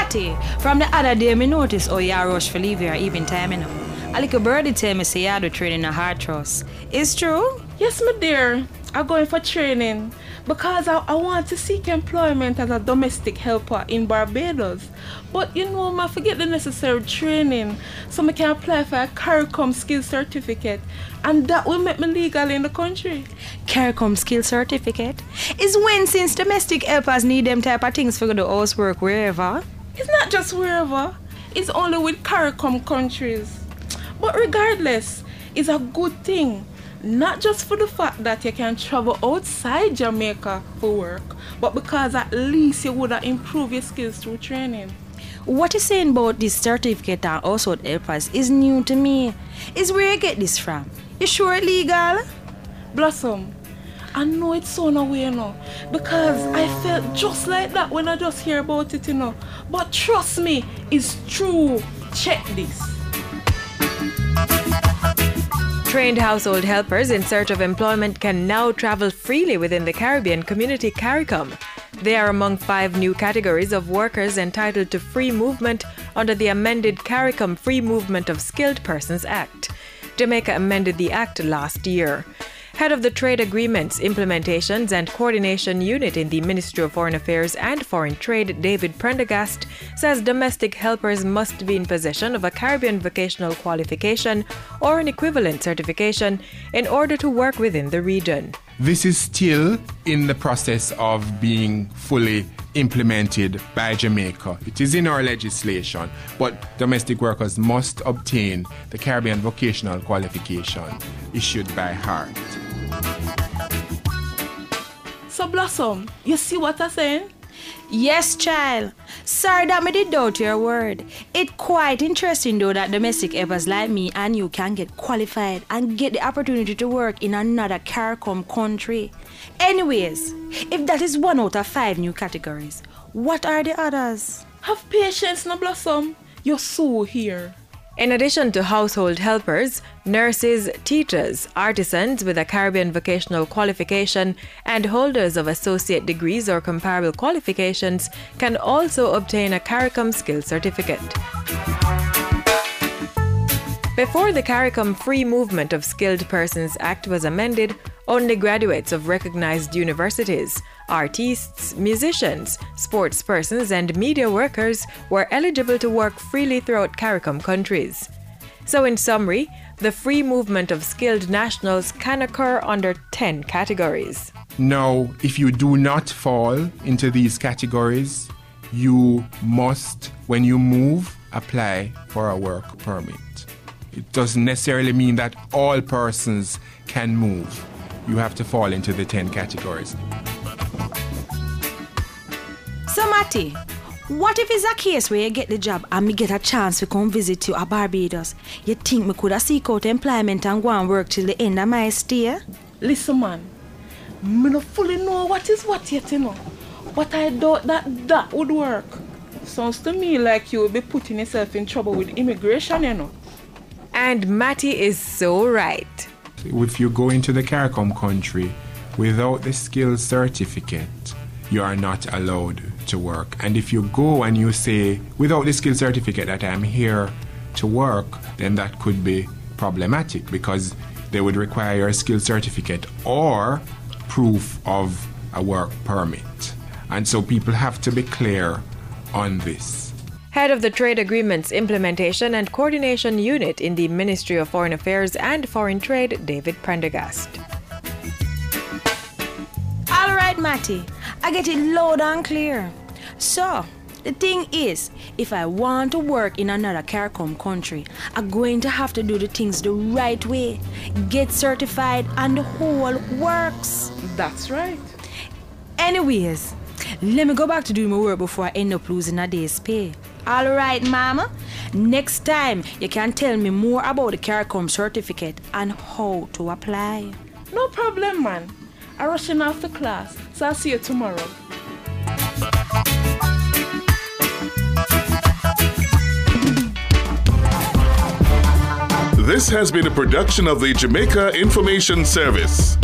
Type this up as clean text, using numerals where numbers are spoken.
Matty, from the other day, me notice how you rush for leave your even time, you know. A little birdie tell me say you do training in hard trust. Is true? Yes, my dear. I'm going for training because I want to seek employment as a domestic helper in Barbados. But you know, I forget the necessary training so I can apply for a CARICOM skill certificate, and that will make me legal in the country. CARICOM skill certificate? Is when since domestic helpers need them type of things for the housework wherever? It's not just wherever. It's only with CARICOM countries. But regardless, it's a good thing. Not just for the fact that you can travel outside Jamaica for work, but because at least you would have improved your skills through training. What you're saying about this certificate and household helpers is new to me. Is where you get this from? You sure it's legal? Blossom, I know it's so no way, you know, because I felt just like that when I just hear about it, you know. But trust me, it's true. Check this. Trained household helpers in search of employment can now travel freely within the Caribbean community CARICOM. They are among 5 new categories of workers entitled to free movement under the amended CARICOM Free Movement of Skilled Persons Act. Jamaica amended the act last year. Head of the Trade Agreements, Implementations and Coordination Unit in the Ministry of Foreign Affairs and Foreign Trade, David Prendergast, says domestic helpers must be in possession of a Caribbean vocational qualification or an equivalent certification in order to work within the region. This is still in the process of being fully implemented by Jamaica. It is in our legislation, but domestic workers must obtain the Caribbean vocational qualification issued by HART. So Blossom, you see what I'm saying? Yes, child. Sorry that me did doubt your word. It's quite interesting though that domestic helpers like me and you can get qualified and get the opportunity to work in another CARICOM country. Anyways, if that is 1 out of 5 new categories, what are the others? Have patience now, Blossom. You're so here. In addition to household helpers, nurses, teachers, artisans with a Caribbean vocational qualification, and holders of associate degrees or comparable qualifications can also obtain a CARICOM skill certificate. Before the CARICOM Free Movement of Skilled Persons Act was amended, only graduates of recognized universities, artists, musicians, sports persons, and media workers were eligible to work freely throughout CARICOM countries. So in summary, the free movement of skilled nationals can occur under 10 categories. Now, if you do not fall into these categories, you must, when you move, apply for a work permit. It doesn't necessarily mean that all persons can move. You have to fall into the 10 categories. So Matty, what if it's a case where you get the job and me get a chance to come visit you at Barbados? You think me could have seek out employment and go and work till the end of my stay? Listen, man, me not fully know what is what yet, you know. But I doubt that would work. Sounds to me like you will be putting yourself in trouble with immigration, you know. And Matty is so right. If you go into the CARICOM country without the skills certificate, you are not allowed to work. And if you go and you say, without the skills certificate that I'm here to work, then that could be problematic because they would require a skills certificate or proof of a work permit. And so people have to be clear on this. Head of the Trade Agreements, Implementation and Coordination Unit in the Ministry of Foreign Affairs and Foreign Trade, David Prendergast. All right, Matty, I get it loud and clear. So, the thing is, if I want to work in another CARICOM country, I'm going to have to do the things the right way, get certified, and the whole works. That's right. Anyways, let me go back to doing my work before I end up losing a day's pay. All right, Mama. Next time, you can tell me more about the CARICOM certificate and how to apply. No problem, man. I'm rushing off to class, so I'll see you tomorrow. This has been a production of the Jamaica Information Service.